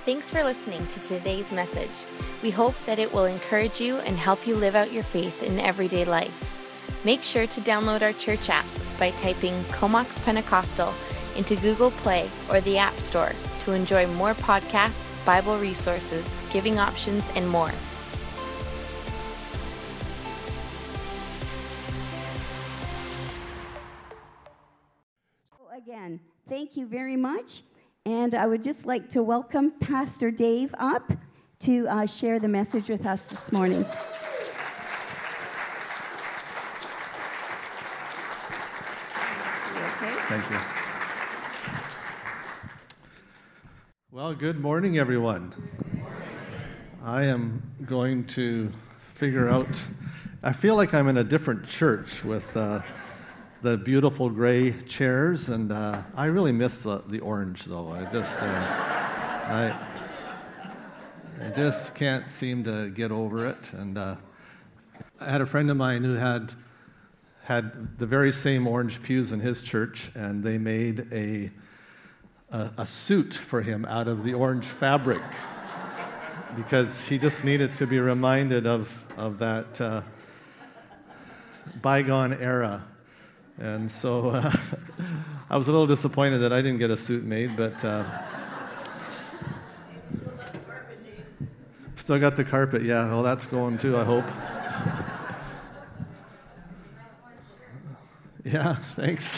Thanks for listening to today's message. We hope that it will encourage you and help you live out your faith in everyday life. Make sure to download our church app by typing Comox Pentecostal into Google Play or the App Store to enjoy more podcasts, Bible resources, giving options, and more. Again, thank you very much. And I would just like to welcome Pastor Dave up to share the message with us this morning. Thank you. Well, good morning, everyone. I am going to figure out, I feel like I'm in a different church with the beautiful gray chairs, and I really miss the orange, though. I just can't seem to get over it. And I had a friend of mine who had the very same orange pews in his church, and they made a suit for him out of the orange fabric because he just needed to be reminded of that bygone era. And so I was a little disappointed that I didn't get a suit made, but still got the carpet. Yeah, well, that's going too, I hope. Yeah, thanks.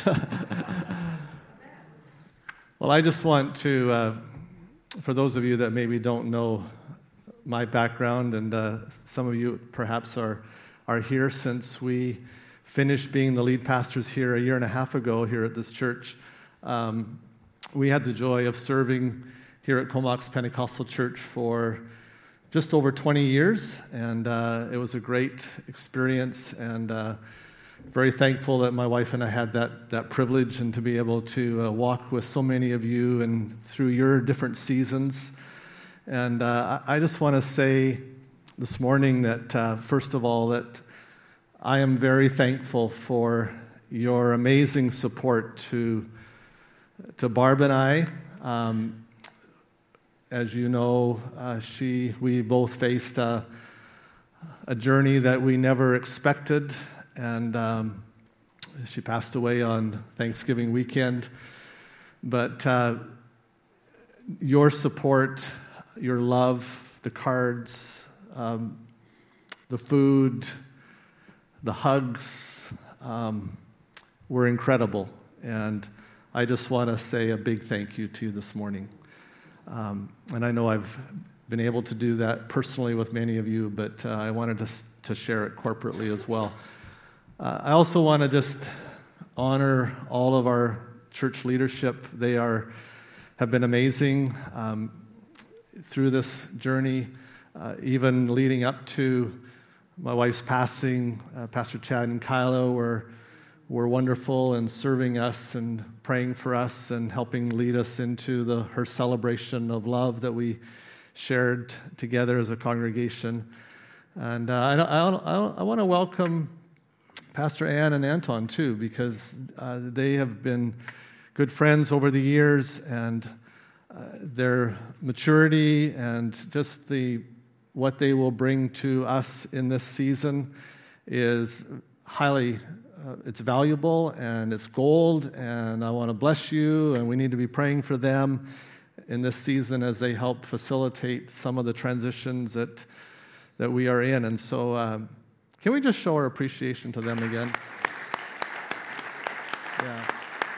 Well, I just want to, for those of you that maybe don't know my background, and some of you perhaps are here since we finished being the lead pastors here a year and a half ago here at this church. We had the joy of serving here at Comox Pentecostal Church for just over 20 years, and it was a great experience, and very thankful that my wife and I had that privilege and to be able to walk with so many of you and through your different seasons. And I just want to say this morning that, first of all, that I am very thankful for your amazing support to Barb and I. As you know, we both faced a journey that we never expected, and she passed away on Thanksgiving weekend. But your support, your love, the cards, the food, the hugs were incredible, and I just want to say a big thank you to you this morning. And I know I've been able to do that personally with many of you, but I wanted to share it corporately as well. I also want to just honor all of our church leadership. They have been amazing through this journey, even leading up to my wife's passing. Pastor Chad and Kyla were wonderful in serving us and praying for us and helping lead us into her celebration of love that we shared together as a congregation. And I want to welcome Pastor Ann and Anton too, because they have been good friends over the years, and their maturity and just what they will bring to us in this season is highly, it's valuable and it's gold, and I want to bless you, and we need to be praying for them in this season as they help facilitate some of the transitions that we are in. And so can we just show our appreciation to them again? Yeah.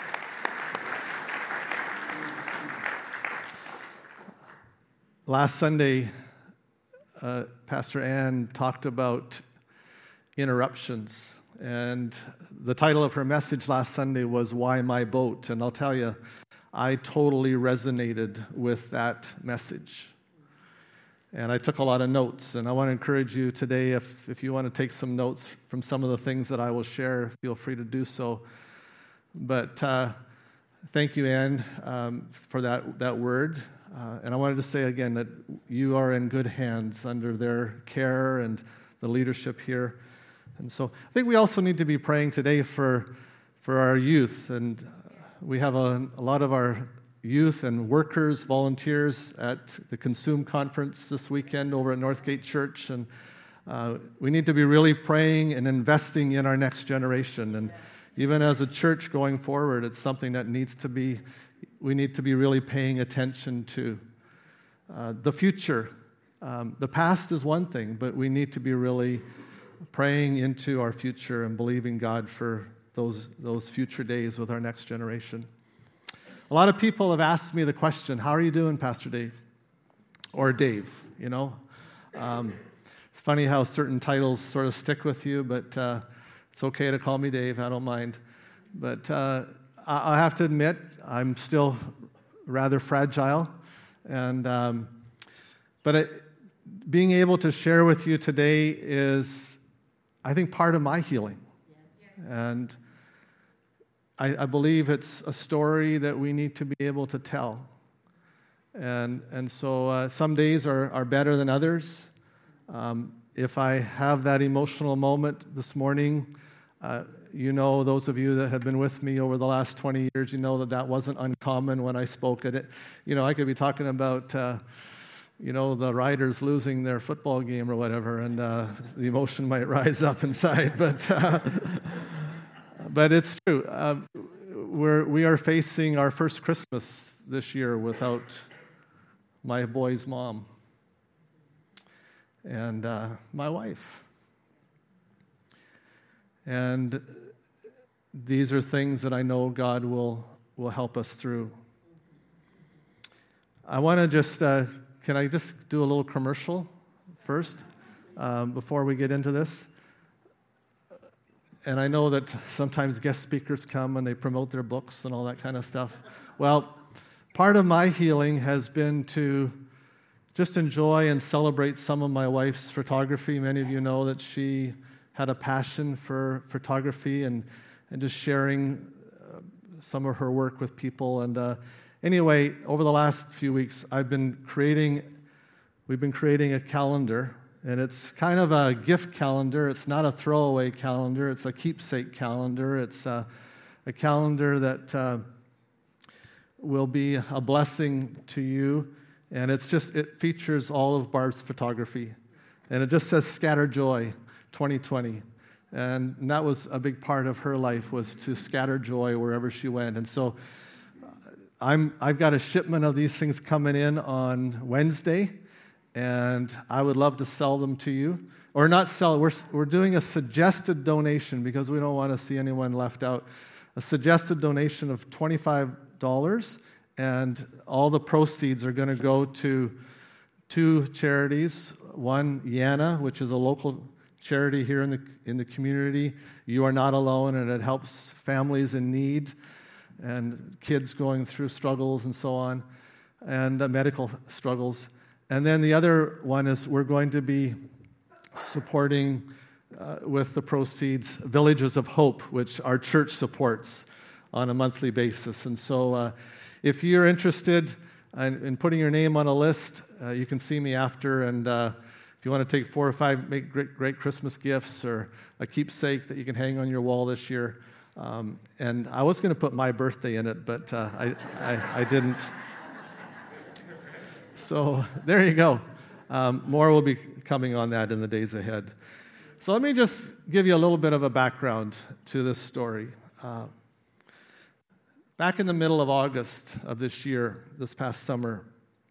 Last Sunday, Pastor Ann talked about interruptions, and the title of her message last Sunday was "Why My Boat?" And I'll tell you, I totally resonated with that message. And I took a lot of notes, and I want to encourage you today, if you want to take some notes from some of the things that I will share, feel free to do so. But thank you, Ann, for that word. And I wanted to say again that you are in good hands under their care and the leadership here. And so I think we also need to be praying today for our youth. And we have a lot of our youth and workers, volunteers at the Consume Conference this weekend over at Northgate Church. And we need to be really praying and investing in our next generation. And even as a church going forward, it's something that we need to be really paying attention to. The future. The past is one thing, but we need to be really praying into our future and believing God for those future days with our next generation. A lot of people have asked me the question, how are you doing, Pastor Dave? Or Dave, you know? It's funny how certain titles sort of stick with you, but it's okay to call me Dave, I don't mind. But I have to admit, I'm still rather fragile. And being able to share with you today is, I think, part of my healing. And I believe it's a story that we need to be able to tell. And so some days are better than others. If I have that emotional moment this morning, those of you that have been with me over the last 20 years, you know that wasn't uncommon when I spoke at it. I could be talking about, the Riders losing their football game or whatever, and the emotion might rise up inside. But it's true. We are facing our first Christmas this year without my boy's mom and my wife. And these are things that I know God will help us through. I want to just, can I just do a little commercial first before we get into this? And I know that sometimes guest speakers come and they promote their books and all that kind of stuff. Well, part of my healing has been to just enjoy and celebrate some of my wife's photography. Many of you know that she had a passion for photography and just sharing some of her work with people. And anyway, over the last few weeks, we've been creating a calendar. And it's kind of a gift calendar. It's not a throwaway calendar. It's a keepsake calendar. It's a calendar that will be a blessing to you. And it features all of Barb's photography. And it just says Scatter Joy 2020. And that was a big part of her life, was to scatter joy wherever she went. And so I've got a shipment of these things coming in on Wednesday. And I would love to sell them to you. Or not sell, we're doing a suggested donation because we don't want to see anyone left out. A suggested donation of $25, and all the proceeds are going to go to two charities. One, Yana, which is a local charity here in the community. You Are Not Alone, and it helps families in need and kids going through struggles and so on, and medical struggles. And then the other one is we're going to be supporting with the proceeds Villages of Hope, which our church supports on a monthly basis. And so if you're interested in putting your name on a list, you can see me after. And if you want to take 4 or 5 make great Christmas gifts or a keepsake that you can hang on your wall this year. And I was going to put my birthday in it, but I didn't. So there you go. More will be coming on that in the days ahead. So let me just give you a little bit of a background to this story. Back in the middle of August of this year, this past summer,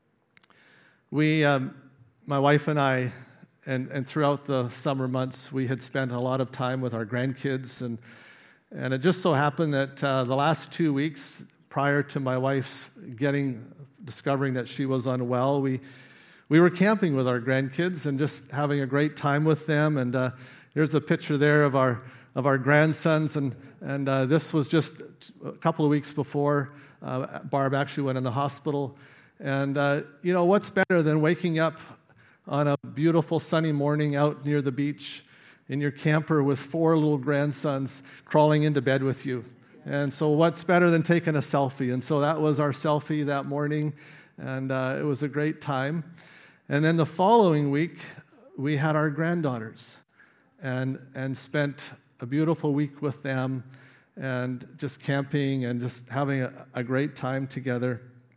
my wife and I, and throughout the summer months, we had spent a lot of time with our grandkids, and it just so happened that the last 2 weeks prior to my wife discovering that she was unwell, we were camping with our grandkids and just having a great time with them. And here's a picture there of our grandsons, and this was just a couple of weeks before Barb actually went in the hospital. And what's better than waking up on a beautiful sunny morning out near the beach in your camper with 4 little grandsons crawling into bed with you? And so what's better than taking a selfie? And so that was our selfie that morning, and it was a great time. And then the following week, we had our granddaughters and spent a beautiful week with them and just camping and just having a great time together.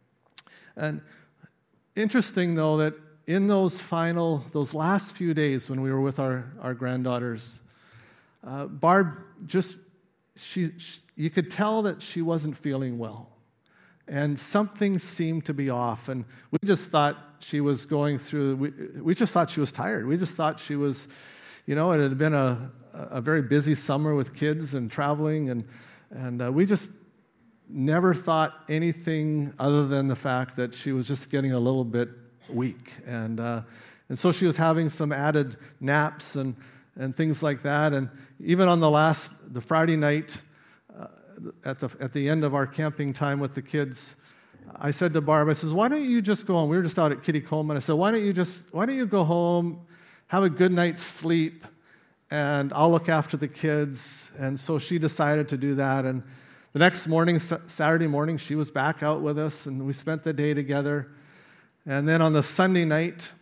And interesting, though, that in those last few days when we were with our granddaughters, Barb you could tell that she wasn't feeling well. And something seemed to be off. And we just thought she was going through, we just thought she was tired. We just thought she was, it had been a very busy summer with kids and traveling. And we just never thought anything other than the fact that she was just getting a little bit weak. And so she was having some added naps and things like that. And even on the Friday night, at the end of our camping time with the kids, I said to Barb, I says, why don't you just go home? We were just out at Kitty Coleman. I said, why don't you go home, have a good night's sleep, and I'll look after the kids. And so she decided to do that. And the next morning, Saturday morning, she was back out with us, and we spent the day together. And then on the Sunday night,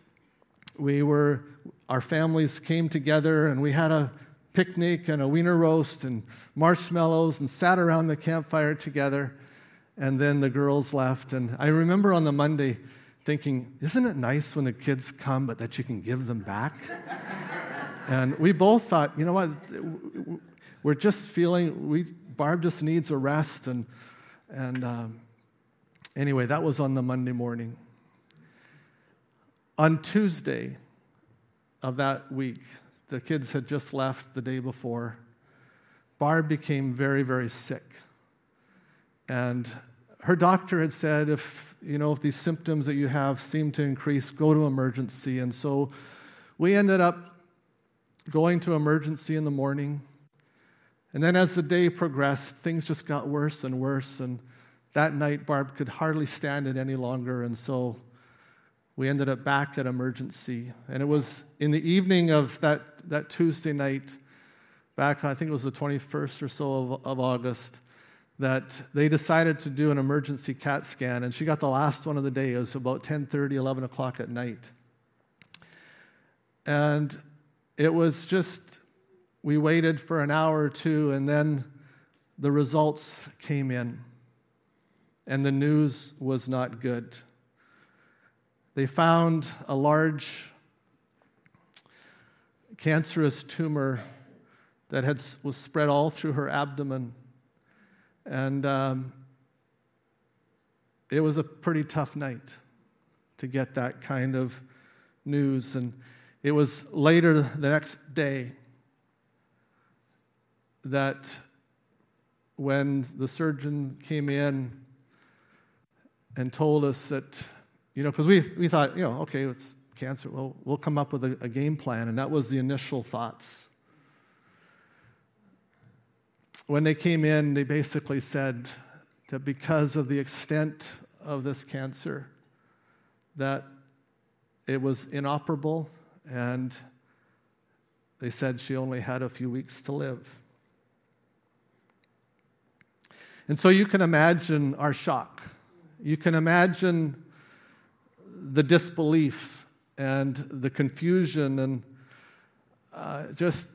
our families came together, and we had a picnic and a wiener roast and marshmallows and sat around the campfire together. And then the girls left. And I remember on the Monday thinking, isn't it nice when the kids come, but that you can give them back? And we both thought, you know what, we're just feeling, Barb just needs a rest. And anyway, that was on the Monday morning. On Tuesday of that week, the kids had just left the day before. Barb became very, very sick. And her doctor had said, if these symptoms that you have seem to increase, go to emergency. And so we ended up going to emergency in the morning. And then as the day progressed, things just got worse and worse. And that night, Barb could hardly stand it any longer. And so we ended up back at emergency. And it was in the evening of that Tuesday night, back, I think it was the 21st or so of August, that they decided to do an emergency CAT scan. And she got the last one of the day. It was about 10:30, 11 o'clock at night. And it was just, we waited for an hour or two, and then the results came in. And the news was not good. They found a large cancerous tumor that was spread all through her abdomen. And it was a pretty tough night to get that kind of news. And it was later the next day that when the surgeon came in and told us that, because we thought, okay, it's cancer, well, we'll come up with a game plan, and that was the initial thoughts. When they came in, they basically said that because of the extent of this cancer, that it was inoperable, and they said she only had a few weeks to live. And so you can imagine our shock. You can imagine the disbelief and the confusion, and it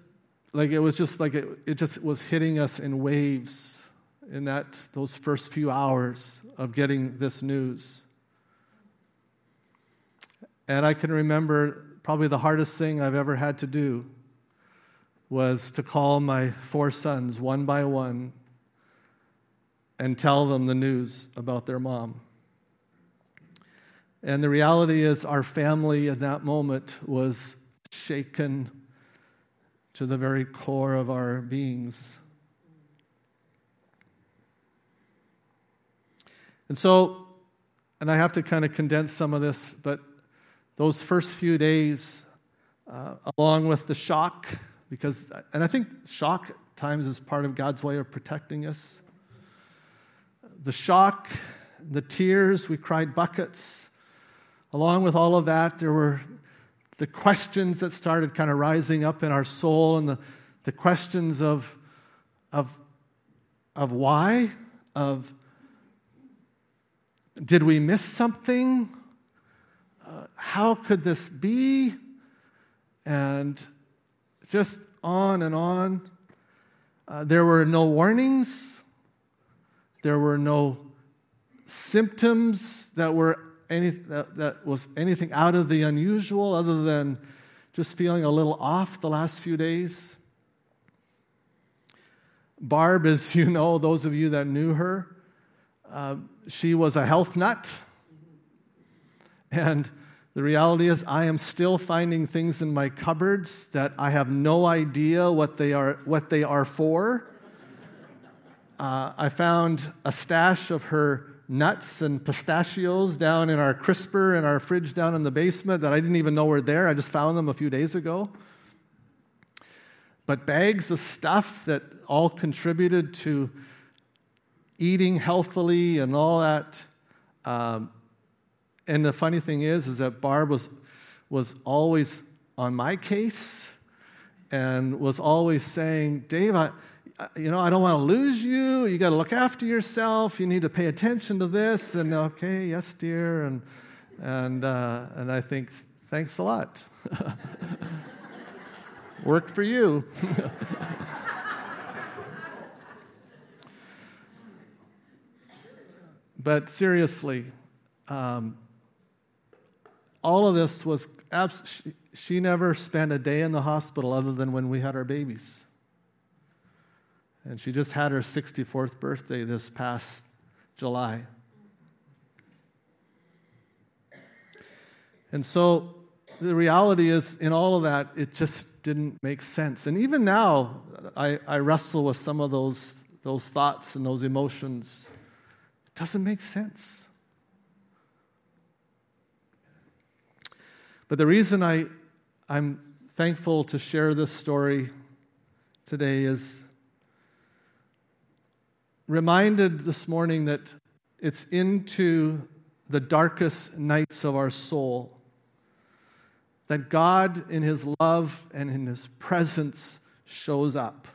was hitting us in waves in those first few hours of getting this news. And I can remember probably the hardest thing I've ever had to do was to call my 4 sons one by one and tell them the news about their mom. And the reality is our family in that moment was shaken to the very core of our beings. And I have to kind of condense some of this, but those first few days, along with the shock, and I think shock at times is part of God's way of protecting us. The shock, the tears, we cried buckets. Along with all of that, there were the questions that started kind of rising up in our soul, and the questions of why, of did we miss something? How could this be? And just on and on. There were no warnings. There were no symptoms that was anything out of the unusual other than just feeling a little off the last few days. Barb, as you know, those of you that knew her, she was a health nut. And the reality is I am still finding things in my cupboards that I have no idea what they are for. I found a stash of her nuts and pistachios down in our crisper in our fridge down in the basement that I didn't even know were there. I just found them a few days ago. But bags of stuff that all contributed to eating healthily and all that. And the funny thing is that Barb was always on my case and was always saying, Dave, I don't want to lose you. You got to look after yourself. You need to pay attention to this. And okay, yes, dear. And I think, thanks a lot. Worked for you. But seriously, all of this was she never spent a day in the hospital other than when we had our babies. And she just had her 64th birthday this past July. And so the reality is, in all of that, it just didn't make sense. And even now, I wrestle with some of those thoughts and those emotions. It doesn't make sense. But the reason I'm thankful to share this story today is reminded this morning that it's into the darkest nights of our soul that God, in His love and in His presence, shows up.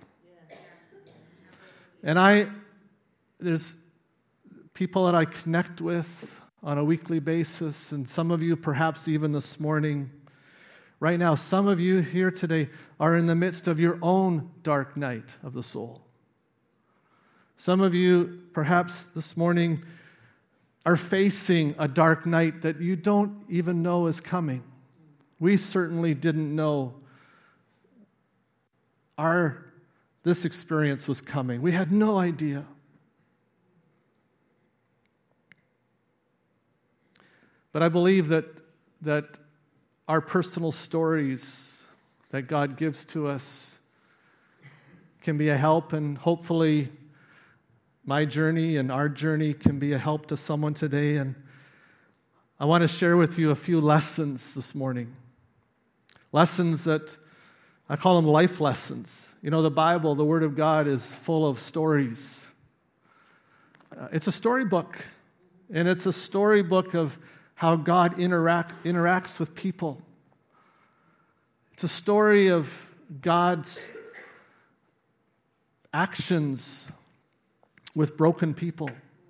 And there's people that I connect with on a weekly basis, and some of you perhaps even this morning. Right now, some of you here today are in the midst of your own dark night of the soul. Some of you perhaps this morning are facing a dark night that you don't even know is coming. We certainly didn't know this experience was coming. We had no idea. But I believe that our personal stories that God gives to us can be a help, and hopefully my journey and our journey can be a help to someone today. And I want to share with you a few lessons this morning. Lessons that I call them life lessons. You know, the Bible, the Word of God, is full of stories. It's a storybook, and it's a storybook of how God interacts with people. It's a story of God's actions with broken people.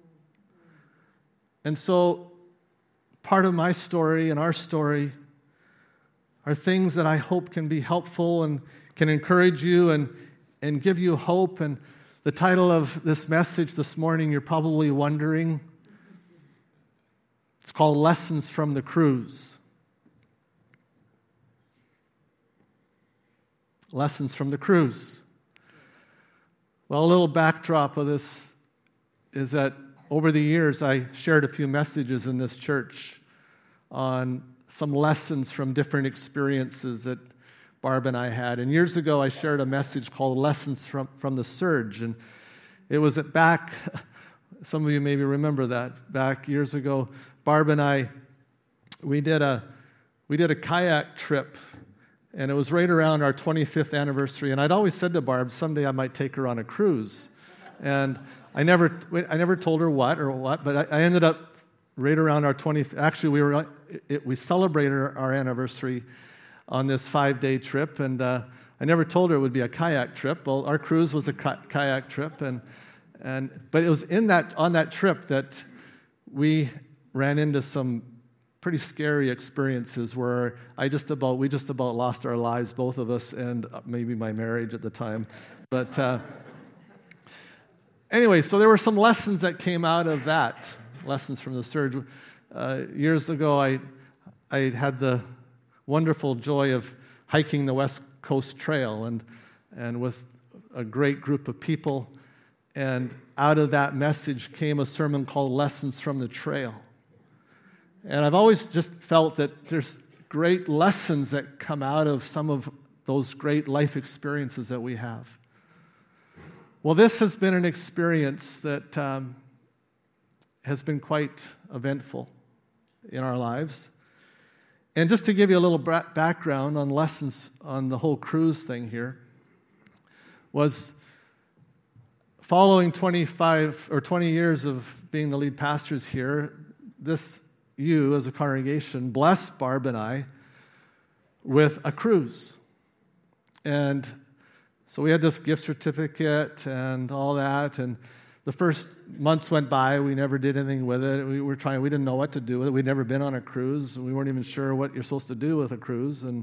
And so part of my story and our story are things that I hope can be helpful and can encourage you and give you hope. And the title of this message this morning, you're probably wondering, it's called Lessons from the Cruise. Lessons from the Cruise. Well, a little backdrop of this is that over the years, I shared a few messages in this church on some lessons from different experiences that Barb and I had. And years ago, I shared a message called Lessons from the Surge. And it was back, some of you maybe remember that, back years ago, Barb and I, we did a kayak trip, and it was right around our 25th anniversary. And I'd always said to Barb, someday I might take her on a cruise. And I never told her what, but I ended up right around our 20th. Actually, we celebrated our anniversary on this 5-day trip, and I never told her it would be a kayak trip. Well, our cruise was a kayak trip, but it was on that trip that we ran into some pretty scary experiences where we just about lost our lives, both of us, and maybe my marriage at the time. But anyway, so there were some lessons that came out of that Lessons from the Surge. Years ago, I had the wonderful joy of hiking the West Coast Trail and with a great group of people. And out of that message came a sermon called Lessons from the Trail. And I've always just felt that there's great lessons that come out of some of those great life experiences that we have. Well, this has been an experience that has been quite eventful in our lives. And just to give you a little background on lessons on the whole cruise thing here, was following 25 or 20 years of being the lead pastors here, you as a congregation blessed Barb and I with a cruise. And so we had this gift certificate and all that, and the first months went by, we never did anything with it. We didn't know what to do with it. We'd never been on a cruise. We weren't even sure what you're supposed to do with a cruise. And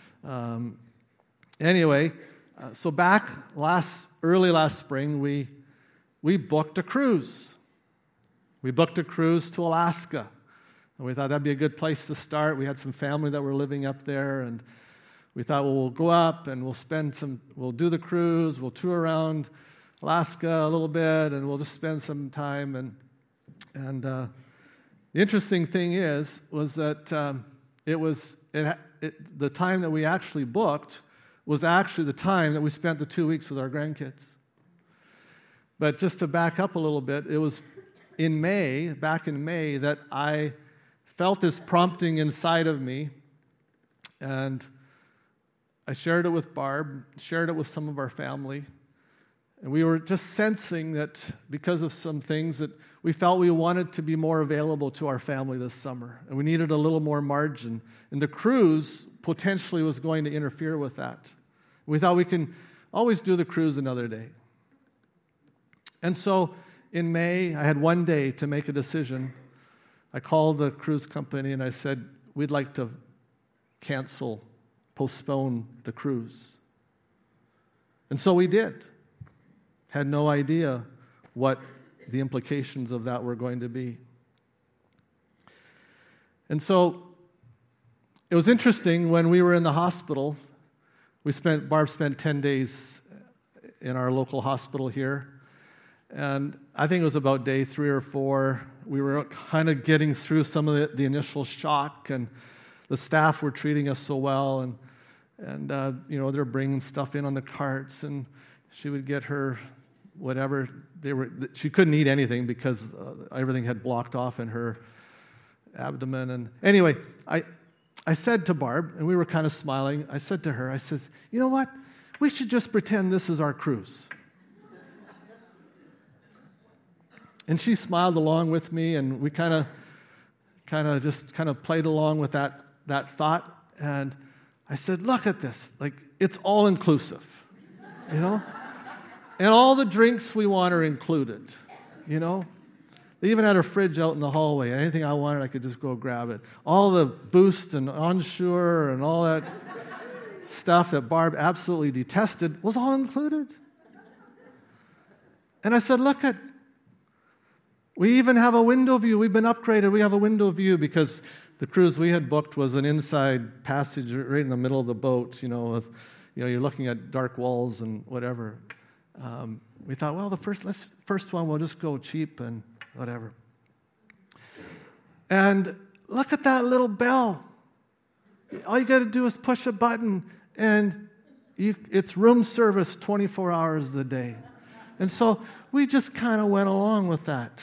anyway, so back early last spring, we booked a cruise. We booked a cruise to Alaska. And we thought that'd be a good place to start. We had some family that were living up there, and we thought, well, we'll go up and we'll do the cruise, we'll tour around Alaska a little bit, and we'll just spend some time. And the interesting thing was that the time that we actually booked was actually the time that we spent the 2 weeks with our grandkids. But just to back up a little bit, it was back in May, that I felt this prompting inside of me, and I shared it with Barb, shared it with some of our family, and we were just sensing that because of some things that we felt we wanted to be more available to our family this summer, and we needed a little more margin, and the cruise potentially was going to interfere with that. We thought we can always do the cruise another day. And so in May, I had one day to make a decision. I called the cruise company and I said, we'd like to postpone the cruise. And so we did. Had no idea what the implications of that were going to be. And so it was interesting when we were in the hospital. Barb spent 10 days in our local hospital here. And I think it was about day 3 or 4. We were kind of getting through some of the initial shock, and the staff were treating us so well, and they're bringing stuff in on the carts, and she would get her whatever she couldn't eat anything because everything had blocked off in her abdomen. And anyway, I said to Barb, and we were kind of smiling, I said to her, I says, you know what? We should just pretend this is our cruise. And she smiled along with me, and we kind of played along with that thought. And I said, look at this. Like, it's all inclusive, you know? And all the drinks we want are included, you know? They even had a fridge out in the hallway. Anything I wanted, I could just go grab it. All the Boost and Ensure and all that stuff that Barb absolutely detested was all included. And I said, we even have a window view. We've been upgraded. We have a window view because the cruise we had booked was an inside passage right in the middle of the boat, you're looking at dark walls and whatever. We thought, well, the first one, we'll just go cheap and whatever. And look at that little bell. All you got to do is push a button, and it's room service 24 hours a day. And so we just kind of went along with that.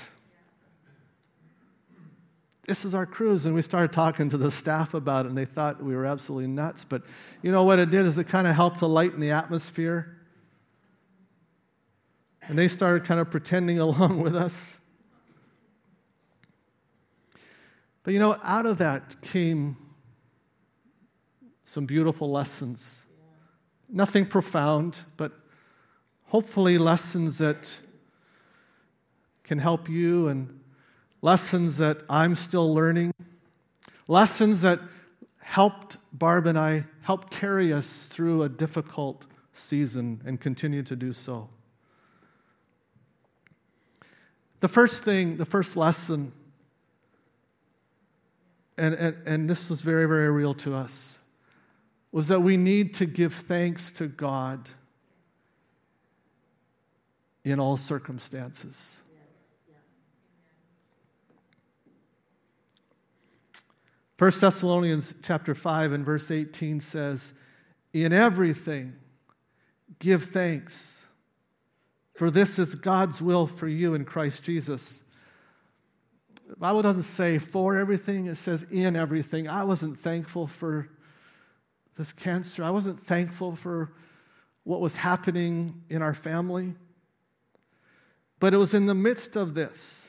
This is our cruise, and we started talking to the staff about it, and they thought we were absolutely nuts. But you know what it did is it kind of helped to lighten the atmosphere. And they started kind of pretending along with us. But out of that came some beautiful lessons. Nothing profound, but hopefully lessons that can help you, and lessons that I'm still learning, lessons that helped Barb and I, helped carry us through a difficult season and continue to do so. The first lesson and this was very, very real to us, was that we need to give thanks to God in all circumstances. 1 Thessalonians chapter 5 and verse 18 says, "In everything give thanks, for this is God's will for you in Christ Jesus." The Bible doesn't say for everything, it says in everything. I wasn't thankful for this cancer. I wasn't thankful for what was happening in our family. But it was in the midst of this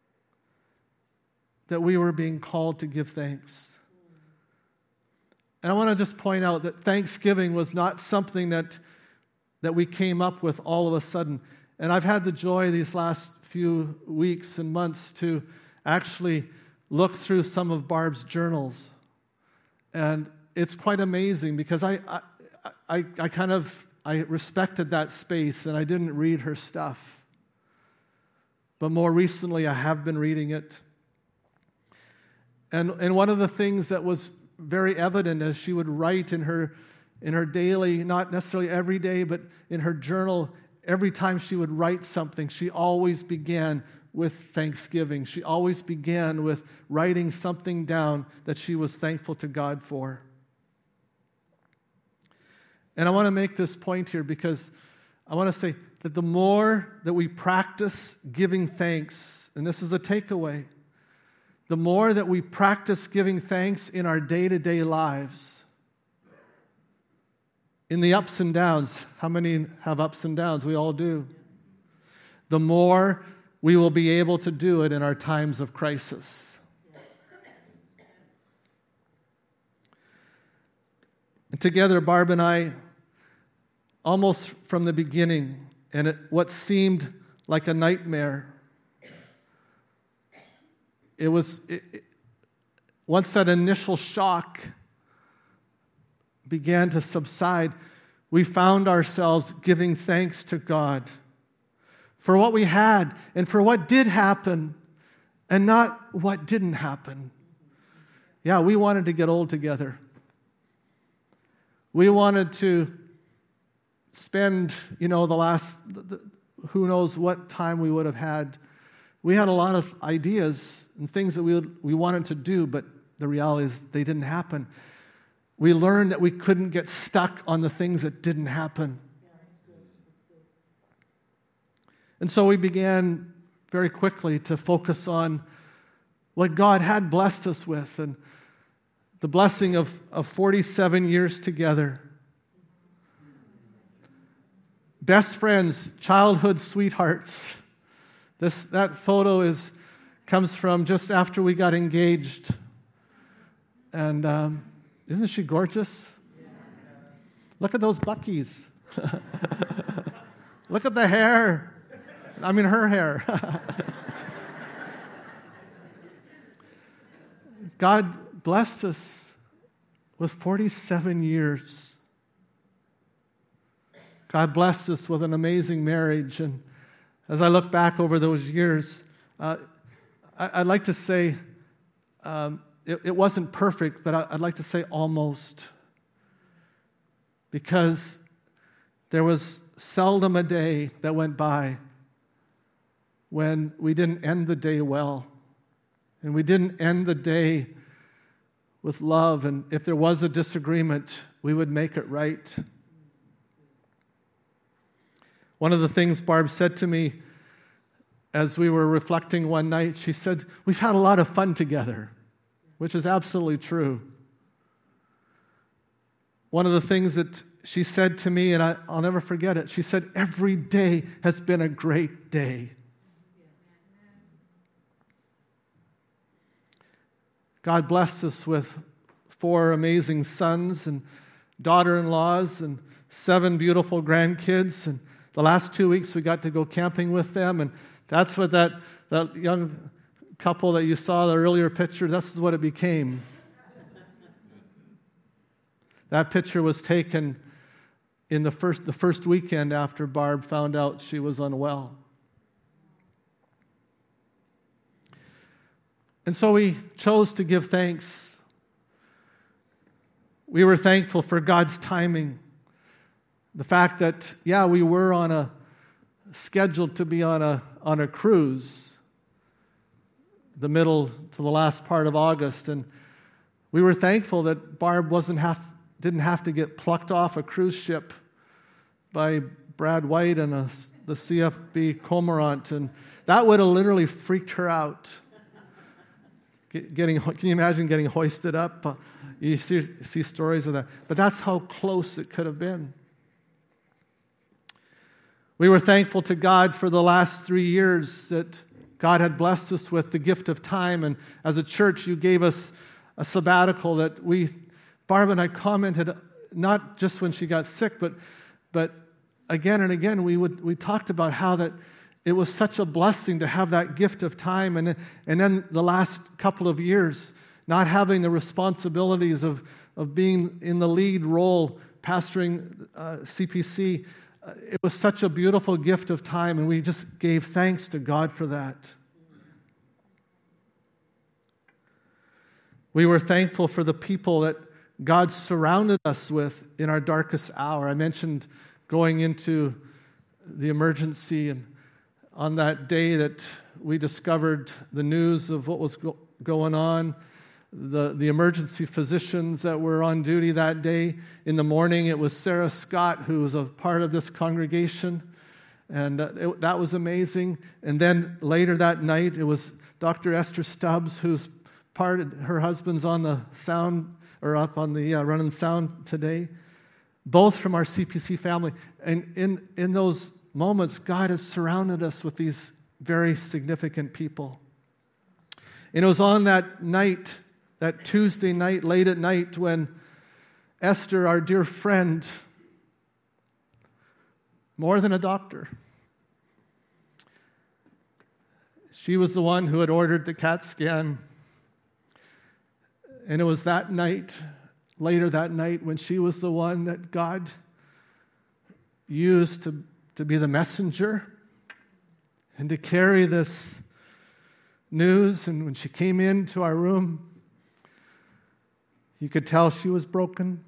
that we were being called to give thanks. And I want to just point out that Thanksgiving was not something that we came up with all of a sudden. And I've had the joy these last few weeks and months to actually look through some of Barb's journals. And it's quite amazing because I respected that space and I didn't read her stuff. But more recently I have been reading it. And one of the things that was very evident as she would write in her daily, not necessarily every day, but in her journal, every time she would write something, she always began with thanksgiving. She always began with writing something down that she was thankful to God for. And I want to make this point here because I want to say that the more that we practice giving thanks, and this is a takeaway, the more that we practice giving thanks in our day-to-day lives, in the ups and downs, how many have ups and downs? We all do. The more we will be able to do it in our times of crisis. And together, Barb and I, almost from the beginning, and what seemed like a nightmare, once that initial shock began to subside, we found ourselves giving thanks to God for what we had and for what did happen and not what didn't happen. Yeah, we wanted to get old together. We wanted to spend, the last, who knows what time we would have had. We had a lot of ideas and things that we wanted to do, but the reality is they didn't happen. We learned that we couldn't get stuck on the things that didn't happen. And so we began very quickly to focus on what God had blessed us with and the blessing of 47 years together. Best friends, childhood sweethearts. That photo comes from just after we got engaged. And isn't she gorgeous? Look at those buckies. Look at the hair. I mean, her hair. God blessed us with 47 years. God blessed us with an amazing marriage. And as I look back over those years, I'd like to say it wasn't perfect, but I'd like to say almost. Because there was seldom a day that went by when we didn't end the day well. And we didn't end the day with love. And if there was a disagreement, we would make it right. One of the things Barb said to me as we were reflecting one night, she said, "We've had a lot of fun together," which is absolutely true. One of the things that she said to me, and I'll never forget it, she said, "Every day has been a great day." God blessed us with 4 amazing sons and daughter-in-laws and 7 beautiful grandkids. And the last 2 weeks we got to go camping with them. And that's what that young couple that you saw, the earlier picture, this is what it became. That picture was taken in the first weekend after Barb found out she was unwell. And so we chose to give thanks. We were thankful for God's timing. The fact that, we were scheduled to be on a cruise the middle to the last part of August, and we were thankful that Barb didn't have to get plucked off a cruise ship by Brad White and the CFB Cormorant, and that would have literally freaked her out. Can you imagine getting hoisted up? You see stories of that. But that's how close it could have been. We were thankful to God for the last 3 years that God had blessed us with the gift of time. And as a church, you gave us a sabbatical that Barb and I commented, not just when she got sick, but again and again, we talked about how that it was such a blessing to have that gift of time. And then the last couple of years, not having the responsibilities of being in the lead role, pastoring CPC, it was such a beautiful gift of time, and we just gave thanks to God for that. We were thankful for the people that God surrounded us with in our darkest hour. I mentioned going into the emergency, and on that day that we discovered the news of what was going on, the emergency physicians that were on duty that day. In the morning, it was Sarah Scott, who was a part of this congregation, and that was amazing. And then later that night, it was Dr. Esther Stubbs, who's her husband's on the sound, or up on the running sound today, both from our CPC family. And in those moments, God has surrounded us with these very significant people. And it was on that night, that Tuesday night, late at night, when Esther, our dear friend, more than a doctor, she was the one who had ordered the CAT scan. And it was that night, later that night, when she was the one that God used to be the messenger and to carry this news. And when she came into our room, you could tell she was broken.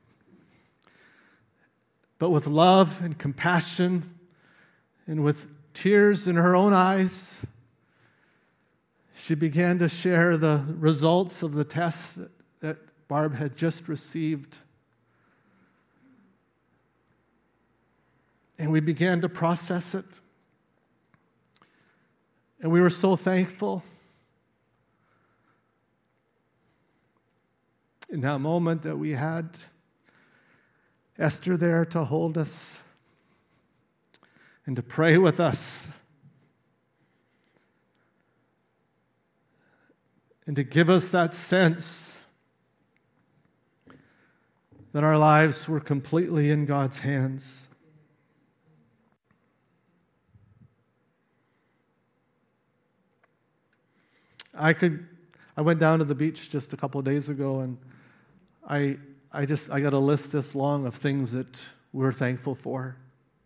But with love and compassion and with tears in her own eyes, she began to share the results of the tests that Barb had just received. And we began to process it. And we were so thankful in that moment that we had Esther there to hold us and to pray with us and to give us that sense that our lives were completely in God's hands. I went down to the beach just a couple of days ago, and I got a list this long of things that we're thankful for.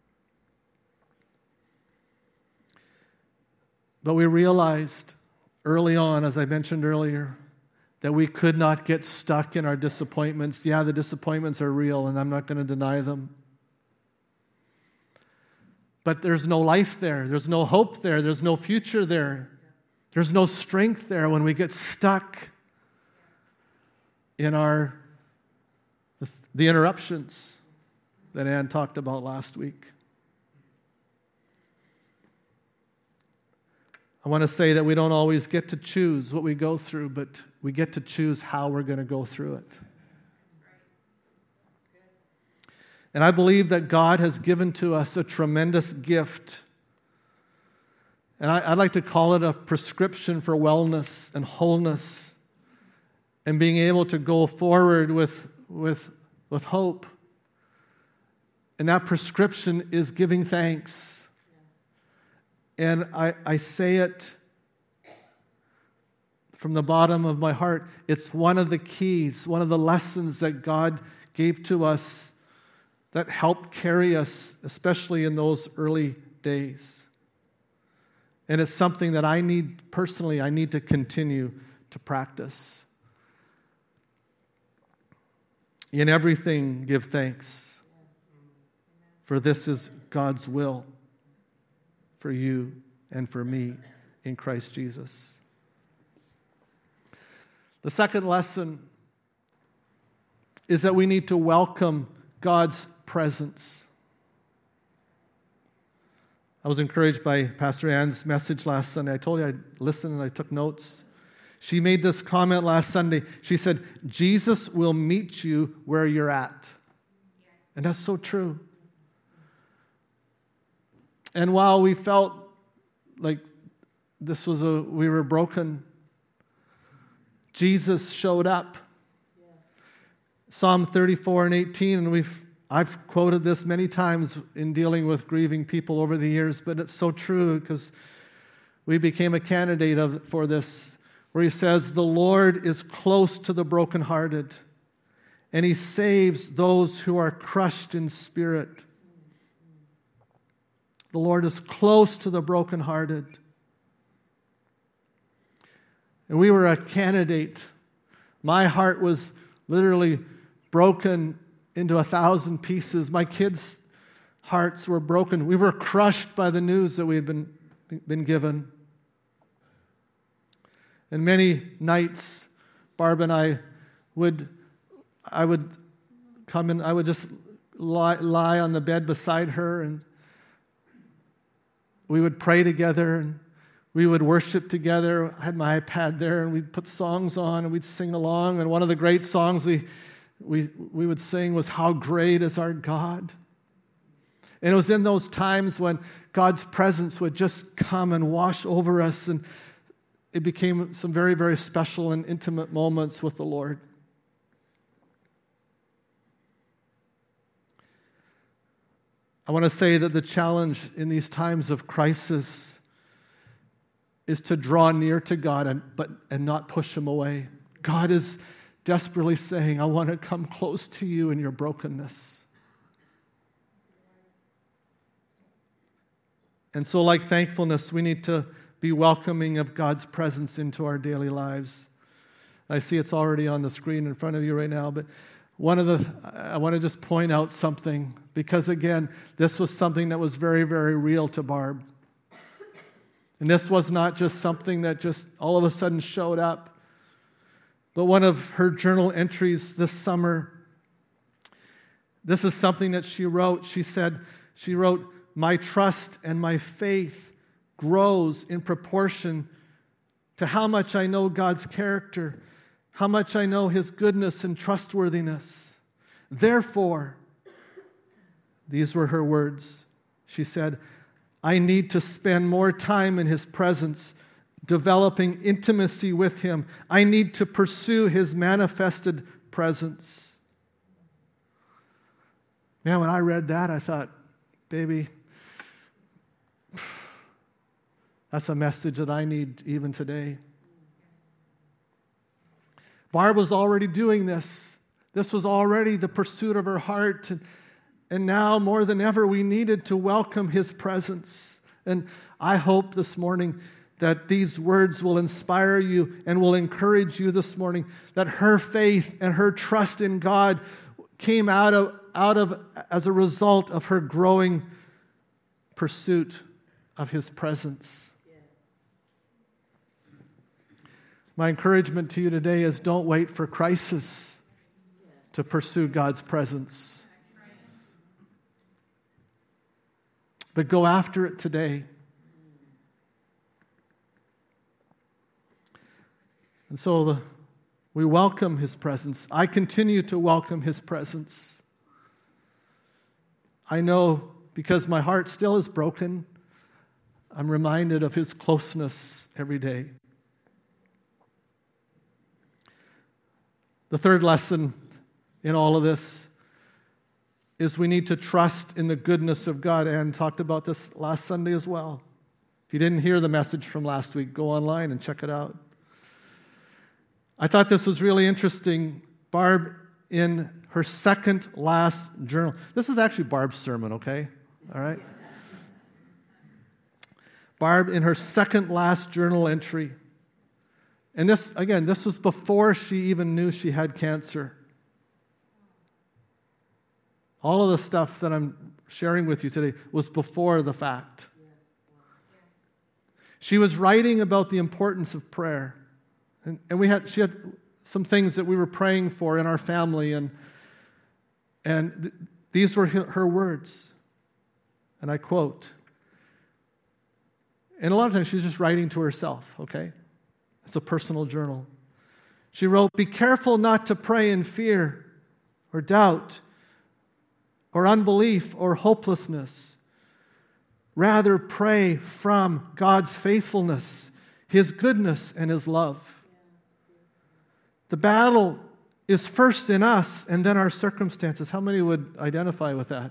But we realized early on, as I mentioned earlier, that we could not get stuck in our disappointments. Yeah, the disappointments are real, and I'm not going to deny them. But there's no life there. There's no hope there. There's no future there. There's no strength there when we get stuck in the interruptions that Ann talked about last week. I want to say that we don't always get to choose what we go through, but we get to choose how we're going to go through it. And I believe that God has given to us a tremendous gift. And I'd like to call it a prescription for wellness and wholeness and being able to go forward with hope. And that prescription is giving thanks. And I say it from the bottom of my heart. It's one of the keys, one of the lessons that God gave to us that helped carry us, especially in those early days. And it's something that I need to continue to practice. In everything, give thanks, for this is God's will for you and for me in Christ Jesus. The second lesson is that we need to welcome God's presence. I was encouraged by Pastor Ann's message last Sunday. I told you I listened and I took notes. She made this comment last Sunday. She said, Jesus will meet you where you're at. And that's so true. And while we felt like we were broken, Jesus showed up. Psalm 34 and 18, and I've quoted this many times in dealing with grieving people over the years, but it's so true because we became a candidate for this, where he says, the Lord is close to the brokenhearted, and he saves those who are crushed in spirit. The Lord is close to the brokenhearted. And we were a candidate. My heart was literally broken into 1,000 pieces. My kids' hearts were broken. We were crushed by the news that we had been given. And many nights, Barb and I would come in, I would just lie on the bed beside her, and we would pray together, and we would worship together. I had my iPad there, and we'd put songs on, and we'd sing along. And one of the great songs we would sing was How Great Is Our God. And it was in those times when God's presence would just come and wash over us, and it became some very, very special and intimate moments with the Lord. I want to say that the challenge in these times of crisis is to draw near to God and not push him away. God is desperately saying, I want to come close to you in your brokenness. And so, like thankfulness, we need to be welcoming of God's presence into our daily lives. I see it's already on the screen in front of you right now, but I want to just point out something, because again, this was something that was very, very real to Barb. And this was not just something that just all of a sudden showed up. But one of her journal entries this summer, this is something that she wrote. She wrote, my trust and my faith grows in proportion to how much I know God's character, how much I know his goodness and trustworthiness. Therefore, these were her words. She said, I need to spend more time in his presence, developing intimacy with him. I need to pursue his manifested presence. Man, when I read that, I thought, baby, that's a message that I need even today. Barb was already doing this. This was already the pursuit of her heart. And now, more than ever, we needed to welcome his presence. And I hope this morning that these words will inspire you and will encourage you this morning, that her faith and her trust in God came out of as a result of her growing pursuit of his presence. My encouragement to you today is don't wait for crisis to pursue God's presence. But go after it today. And so we welcome his presence. I continue to welcome his presence. I know because my heart still is broken, I'm reminded of his closeness every day. The third lesson in all of this is we need to trust in the goodness of God. Ann talked about this last Sunday as well. If you didn't hear the message from last week, go online and check it out. I thought this was really interesting. Barb, in her second last journal. This is actually Barb's sermon, okay? All right? Barb, in her second last journal entry, And this was before she even knew she had cancer. All of the stuff that I'm sharing with you today was before the fact. She was writing about the importance of prayer. And she had some things that we were praying for in our family, and these were her words. And I quote, and a lot of times she's just writing to herself, okay? It's a personal journal. She wrote, "Be careful not to pray in fear or doubt or unbelief or hopelessness. Rather, pray from God's faithfulness, His goodness, and His love. The battle is first in us and then our circumstances." How many would identify with that?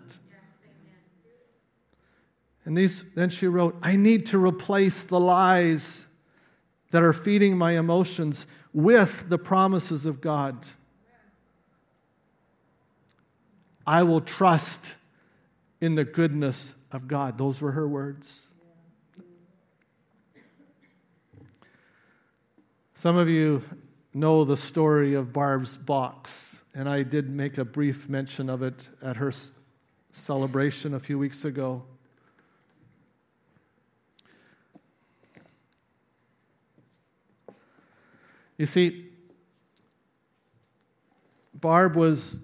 And then she wrote, "I need to replace the lies that are feeding my emotions with the promises of God. I will trust in the goodness of God." Those were her words. Some of you know the story of Barb's box, and I did make a brief mention of it at her celebration a few weeks ago. You see, Barb was,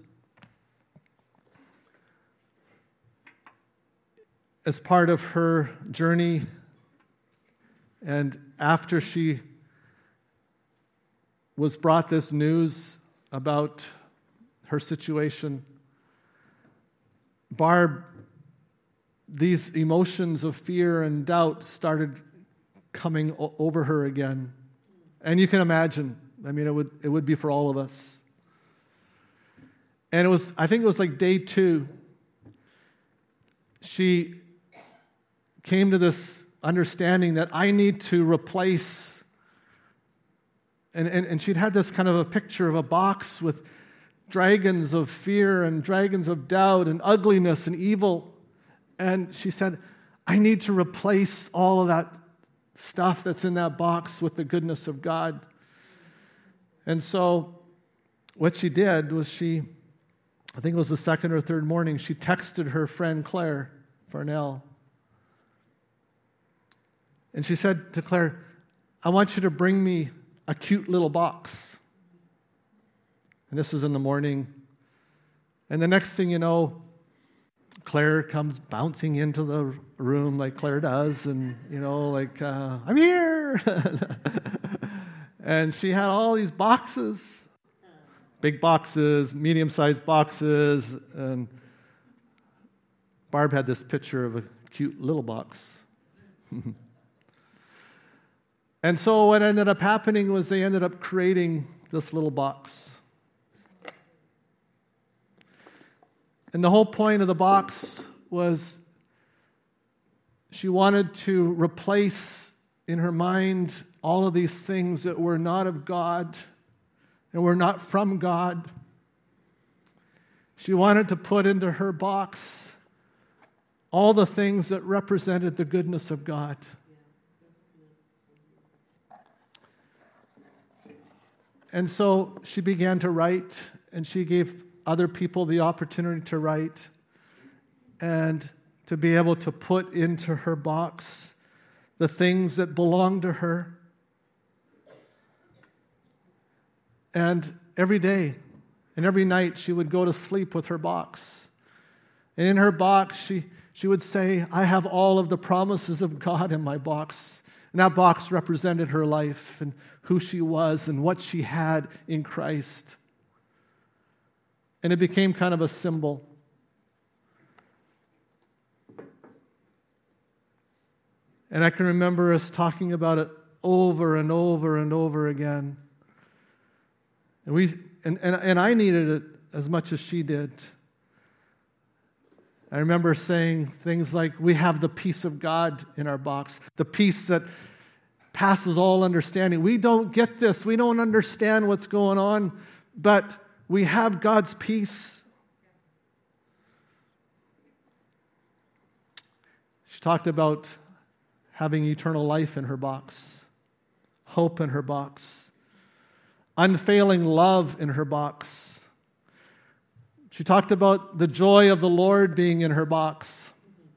as part of her journey, and after she was brought this news about her situation, Barb, these emotions of fear and doubt started coming over her again. And you can imagine, I mean, it would be for all of us. And I think it was like day 2, she came to this understanding that I need to replace, and she'd had this kind of a picture of a box with dragons of fear and dragons of doubt and ugliness and evil. And she said, I need to replace all of that stuff that's in that box with the goodness of God. And so what she did was I think it was the second or third morning, she texted her friend Claire Farnell. And she said to Claire, I want you to bring me a cute little box. And this was in the morning. And the next thing you know, Claire comes bouncing into the room like Claire does, and, I'm here. And she had all these boxes, big boxes, medium-sized boxes, and Barb had this picture of a cute little box. And so what ended up happening was they ended up creating this little box. And the whole point of the box was she wanted to replace in her mind all of these things that were not of God and were not from God. She wanted to put into her box all the things that represented the goodness of God. And so she began to write, and she gave other people the opportunity to write and to be able to put into her box the things that belonged to her. And every day and every night she would go to sleep with her box. And in her box she would say, I have all of the promises of God in my box. And that box represented her life and who she was and what she had in Christ. And it became kind of a symbol. And I can remember us talking about it over and over and over again. And I needed it as much as she did. I remember saying things like, we have the peace of God in our box, the peace that passes all understanding. We don't get this. We don't understand what's going on, but we have God's peace. She talked about having eternal life in her box, hope in her box, unfailing love in her box. She talked about the joy of the Lord being in her box.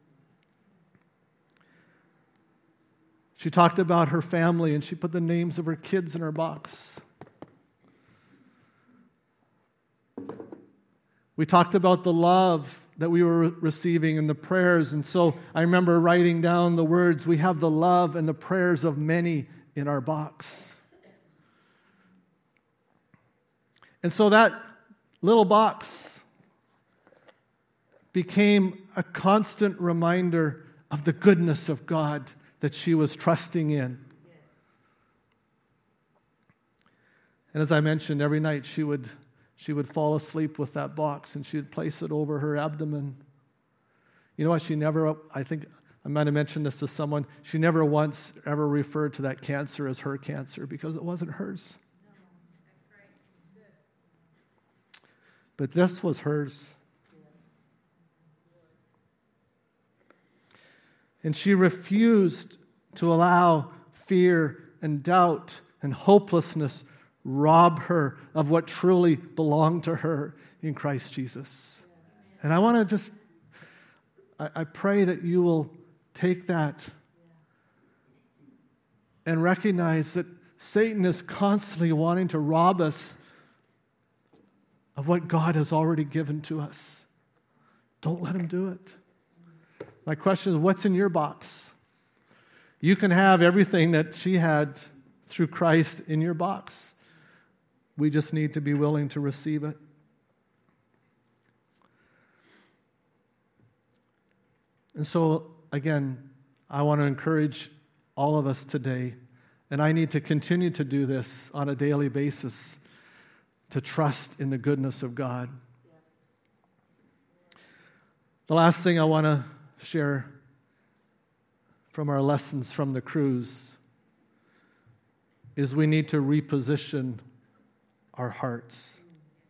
She talked about her family, and she put the names of her kids in her box. We talked about the love that we were receiving in the prayers, and so I remember writing down the words, we have the love and the prayers of many in our box. And so that little box became a constant reminder of the goodness of God that she was trusting in. And as I mentioned, every night she would fall asleep with that box, and she would place it over her abdomen. You know what? I think I might have mentioned this to someone, she never once ever referred to that cancer as her cancer because it wasn't hers. But this was hers. And she refused to allow fear and doubt and hopelessness rob her of what truly belonged to her in Christ Jesus. And I want to I pray that you will take that and recognize that Satan is constantly wanting to rob us of what God has already given to us. Don't let him do it. My question is, what's in your box? You can have everything that she had through Christ in your box. We just need to be willing to receive it. And so, again, I want to encourage all of us today, and I need to continue to do this on a daily basis, to trust in the goodness of God. The last thing I want to share from our lessons from the cruise is we need to reposition our hearts.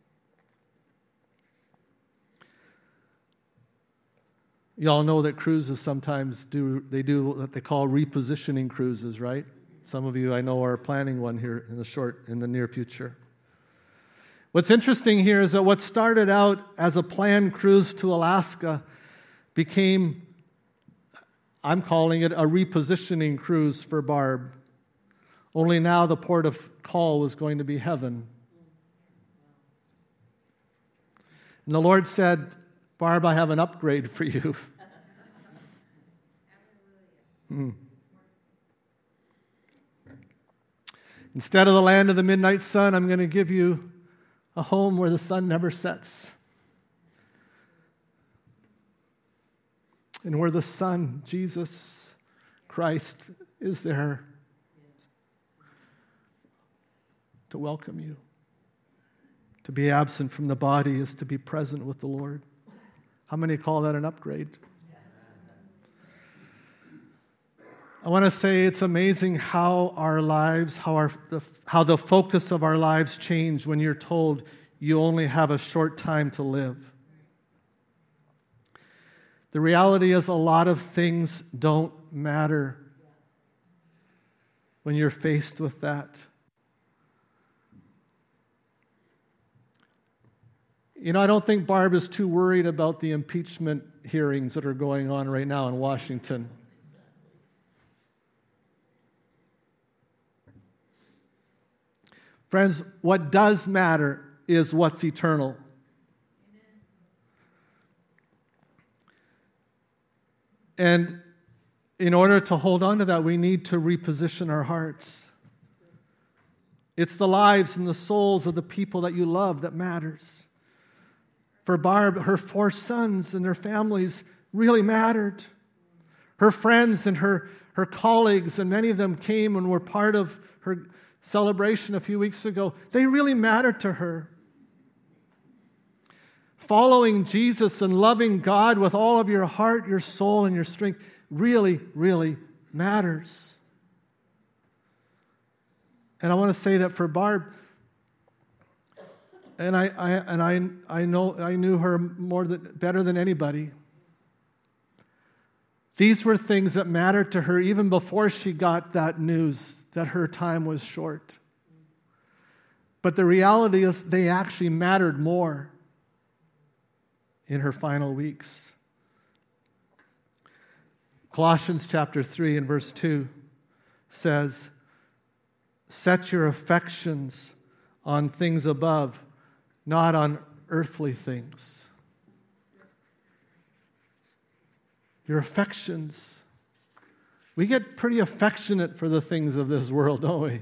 You all know that cruises sometimes do what they call repositioning cruises, right? Some of you I know are planning one here in the near future. What's interesting here is that what started out as a planned cruise to Alaska became, I'm calling it a repositioning cruise for Barb. Only now the port of call was going to be heaven. And the Lord said, Barb, I have an upgrade for you. Instead of the land of the midnight sun, I'm going to give you a home where the sun never sets. And where the Son, Jesus Christ, is there to welcome you. To be absent from the body is to be present with the Lord. How many call that an upgrade? I want to say it's amazing how our lives, how the focus of our lives change when you're told you only have a short time to live. The reality is a lot of things don't matter when you're faced with that. You know, I don't think Barb is too worried about the impeachment hearings that are going on right now in Washington. Friends, what does matter is what's eternal. And in order to hold on to that, we need to reposition our hearts. It's the lives and the souls of the people that you love that matters. For Barb, her 4 sons and their families really mattered. Her friends and her colleagues, and many of them came and were part of her celebration a few weeks ago. They really mattered to her. Following Jesus and loving God with all of your heart, your soul, and your strength really, really matters. And I want to say that for Barb, and I knew her better than anybody. These were things that mattered to her even before she got that news that her time was short. But the reality is they actually mattered more in her final weeks. Colossians chapter 3 and verse 2 says, "Set your affections on things above, not on earthly things." Your affections. We get pretty affectionate for the things of this world, don't we?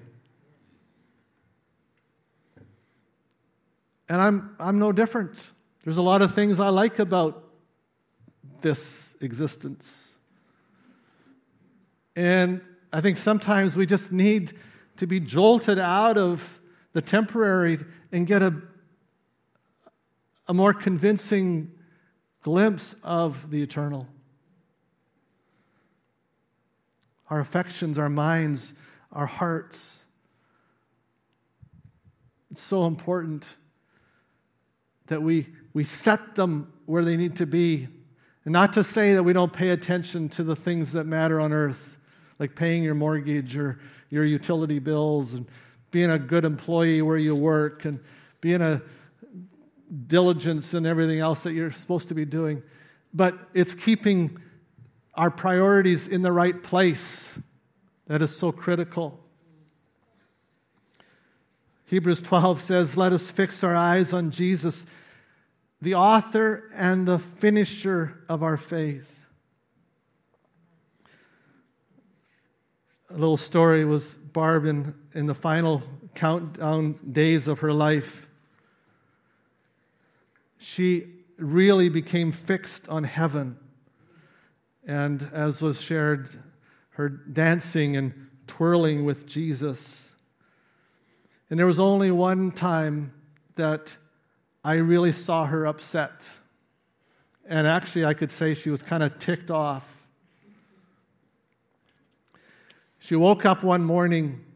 And I'm no different. There's a lot of things I like about this existence. And I think sometimes we just need to be jolted out of the temporary and get a more convincing glimpse of the eternal. Our affections, our minds, our hearts. It's so important that we set them where they need to be. And not to say that we don't pay attention to the things that matter on earth, like paying your mortgage or your utility bills and being a good employee where you work and being a diligence and everything else that you're supposed to be doing. But it's keeping our priorities in the right place that is so critical. Hebrews 12 says, "Let us fix our eyes on Jesus, the author and the finisher of our faith." A little story was Barb in the final countdown days of her life. She really became fixed on heaven. And as was shared, her dancing and twirling with Jesus. And there was only one time that I really saw her upset. And actually, I could say she was kind of ticked off. She woke up one morning,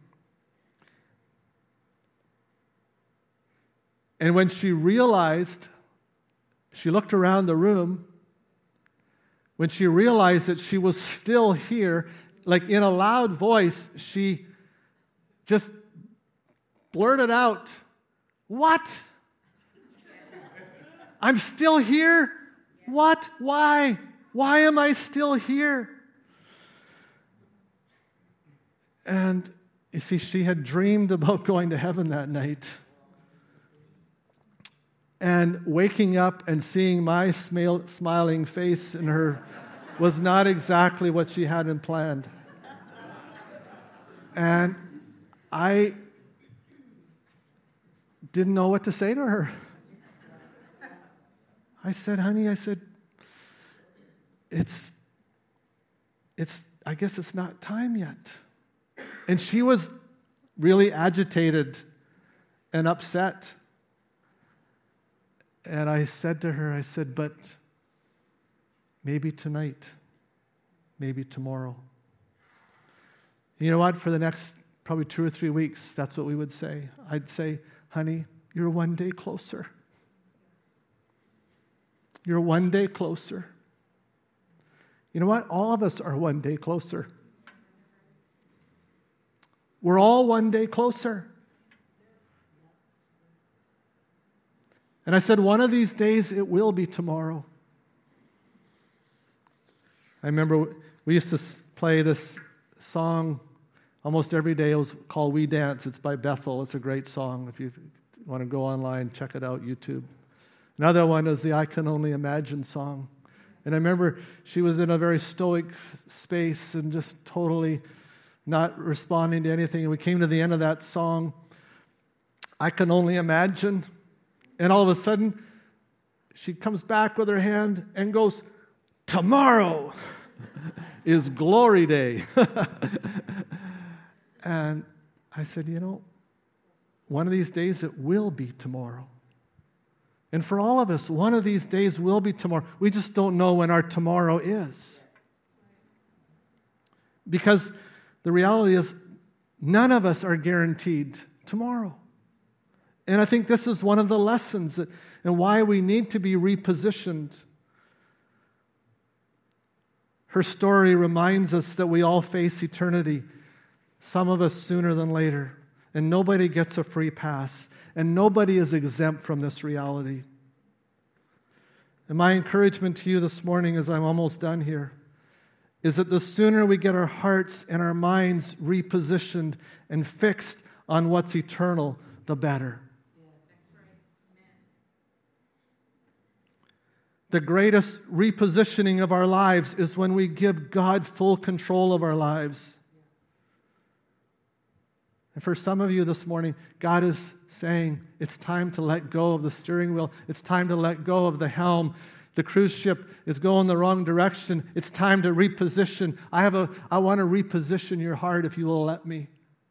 and when she realized, she looked around the room. When she realized that she was still here, like in a loud voice, she just blurted out, "What? I'm still here? What? Why? Why am I still here?" And you see, she had dreamed about going to heaven that night. And waking up and seeing my smiling face in her was not exactly what she hadn't planned. And I didn't know what to say to her. I said, "Honey," I said, it's I guess it's not time yet. And she was really agitated and upset. And I said to her, I said, "But maybe tonight, maybe tomorrow." You know what? For the next probably 2 or 3 weeks, that's what we would say. I'd say, "Honey, you're one day closer. You're one day closer." You know what? All of us are one day closer. We're all one day closer. And I said, one of these days, it will be tomorrow. I remember we used to play this song almost every day. It was called "We Dance." It's by Bethel. It's a great song. If you want to go online, check it out, YouTube. Another one is the "I Can Only Imagine" song. And I remember she was in a very stoic space and just totally not responding to anything. And we came to the end of that song, "I Can Only Imagine." And all of a sudden, she comes back with her hand and goes, "Tomorrow is glory day." And I said, you know, one of these days it will be tomorrow. And for all of us, one of these days will be tomorrow. We just don't know when our tomorrow is. Because the reality is, none of us are guaranteed tomorrow. And I think this is one of the lessons and why we need to be repositioned. Her story reminds us that we all face eternity, some of us sooner than later. And nobody gets a free pass. And nobody is exempt from this reality. And my encouragement to you this morning, as I'm almost done here, is that the sooner we get our hearts and our minds repositioned and fixed on what's eternal, the better. The greatest repositioning of our lives is when we give God full control of our lives. And for some of you this morning, God is saying it's time to let go of the steering wheel. It's time to let go of the helm. The cruise ship is going the wrong direction. It's time to reposition. I want to reposition your heart if you will let me.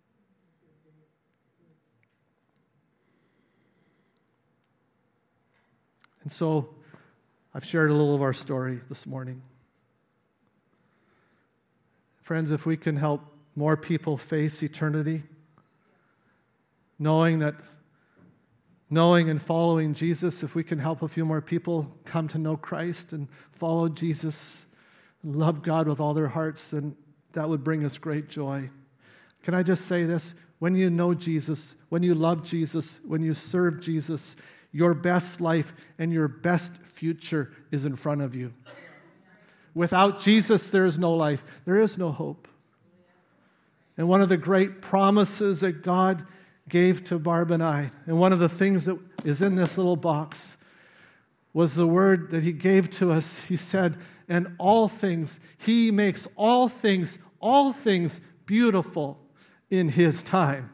And so I've shared a little of our story this morning. Friends, if we can help more people face eternity, knowing and following Jesus, if we can help a few more people come to know Christ and follow Jesus, and love God with all their hearts, then that would bring us great joy. Can I just say this? When you know Jesus, when you love Jesus, when you serve Jesus, your best life and your best future is in front of you. Without Jesus, there is no life. There is no hope. And one of the great promises that God gave to Barb and I, and one of the things that is in this little box, was the word that He gave to us. He said, and all things, He makes all things beautiful in His time.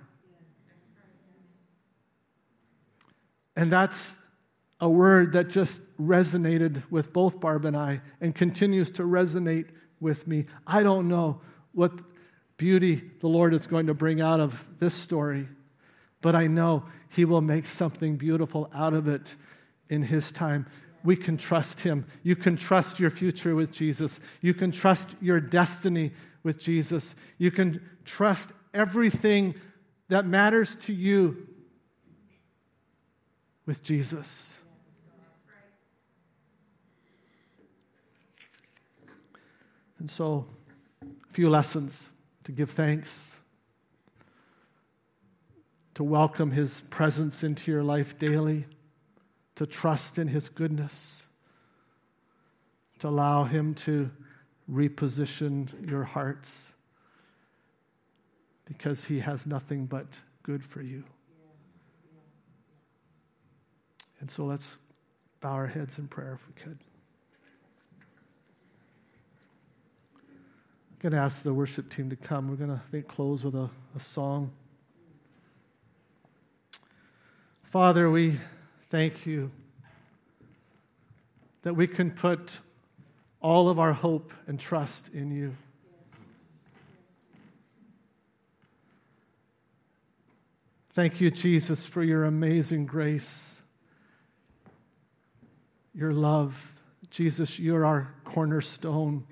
And that's a word that just resonated with both Barb and I and continues to resonate with me. I don't know what beauty the Lord is going to bring out of this story, but I know He will make something beautiful out of it in His time. We can trust Him. You can trust your future with Jesus. You can trust your destiny with Jesus. You can trust everything that matters to you with Jesus. And so, a few lessons: to give thanks, to welcome His presence into your life daily, to trust in His goodness, to allow Him to reposition your hearts, because He has nothing but good for you. And so let's bow our heads in prayer if we could. I'm going to ask the worship team to come. We're going to, I think, close with a song. Father, we thank You that we can put all of our hope and trust in You. Thank You, Jesus, for Your amazing grace, Your love. Jesus, You're our cornerstone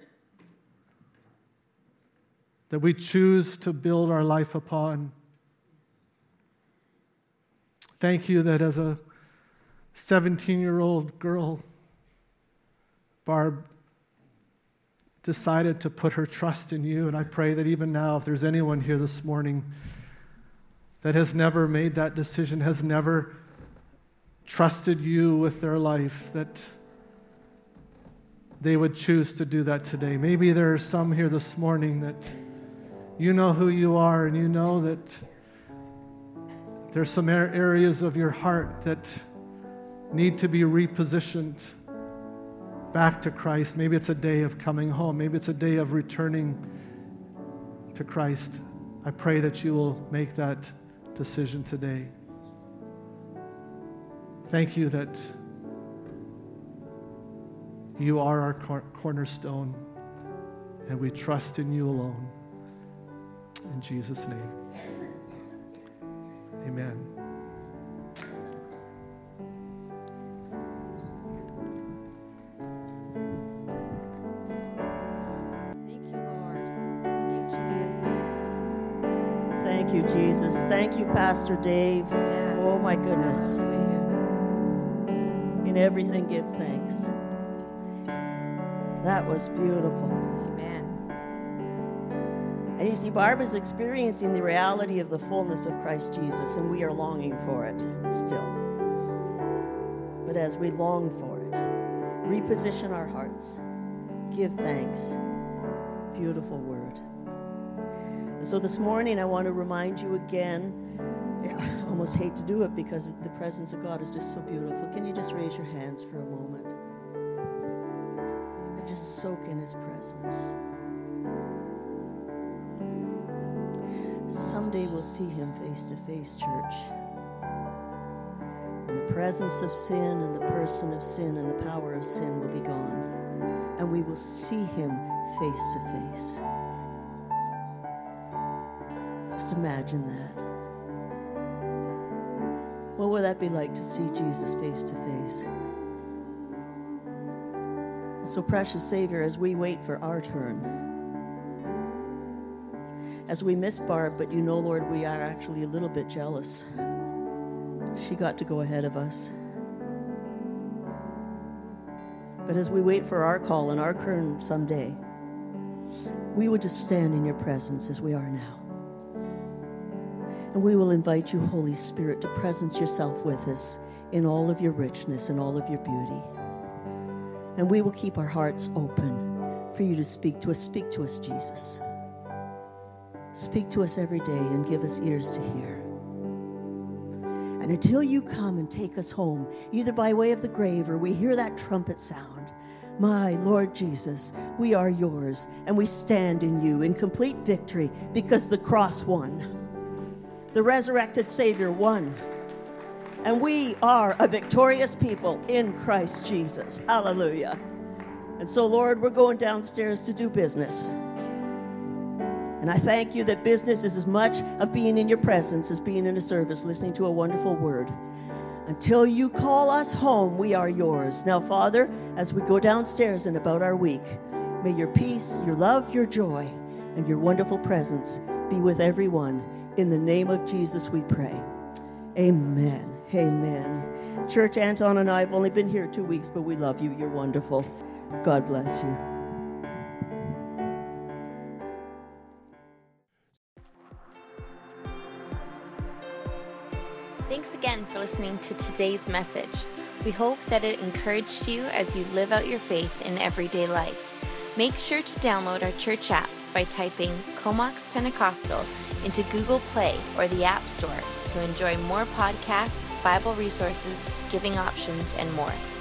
that we choose to build our life upon. Thank You that as a 17-year-old girl, Barb decided to put her trust in You. And I pray that even now, if there's anyone here this morning that has never made that decision, has never trusted You with their life, that they would choose to do that today. Maybe there are some here this morning that You know who you are, and You know that there's some areas of your heart that need to be repositioned back to Christ. Maybe it's a day of coming home. Maybe it's a day of returning to Christ. I pray that You will make that decision today. Thank You that You are our cornerstone, and we trust in You alone. In Jesus' name, amen. Thank You, Lord. Thank You, Jesus. Thank You, Jesus. Thank You, Pastor Dave. Yes. Oh, my goodness. Hallelujah. In everything, give thanks. That was beautiful. Amen. And you see, Barb is experiencing the reality of the fullness of Christ Jesus, and we are longing for it still. But as we long for it, reposition our hearts, give thanks. Beautiful word. And so this morning, I want to remind you again, I almost hate to do it because the presence of God is just so beautiful. Can you just raise your hands for a moment? And just soak in his presence. Someday we'll see him face to face, church. And the presence of sin and the person of sin and the power of sin will be gone. And we will see him face to face. Just imagine that. What would that be like to see Jesus face to face? So, precious Savior, as we wait for our turn, as we miss Barb, but you know, Lord, we are actually a little bit jealous. She got to go ahead of us. But as we wait for our call and our turn someday, we would just stand in your presence as we are now. And we will invite you, Holy Spirit, to presence yourself with us in all of your richness and all of your beauty. And we will keep our hearts open for you to speak to us. Speak to us, Jesus. Speak to us every day and give us ears to hear. And until you come and take us home, either by way of the grave or we hear that trumpet sound, my Lord Jesus, we are yours and we stand in you in complete victory because the cross won. The resurrected Savior won. And we are a victorious people in Christ Jesus. Hallelujah. And so, Lord, we're going downstairs to do business. And I thank you that business is as much of being in your presence as being in a service, listening to a wonderful word. Until you call us home, we are yours. Now, Father, as we go downstairs and about our week, may your peace, your love, your joy, and your wonderful presence be with everyone. In the name of Jesus, we pray. Amen. Amen. Church, Anton and I have only been here 2 weeks, but we love you. You're wonderful. God bless you. Thanks again for listening to today's message. We hope that it encouraged you as you live out your faith in everyday life. Make sure to download our church app by typing Comox Pentecostal into Google Play or the App Store to enjoy more podcasts, Bible resources, giving options, and more.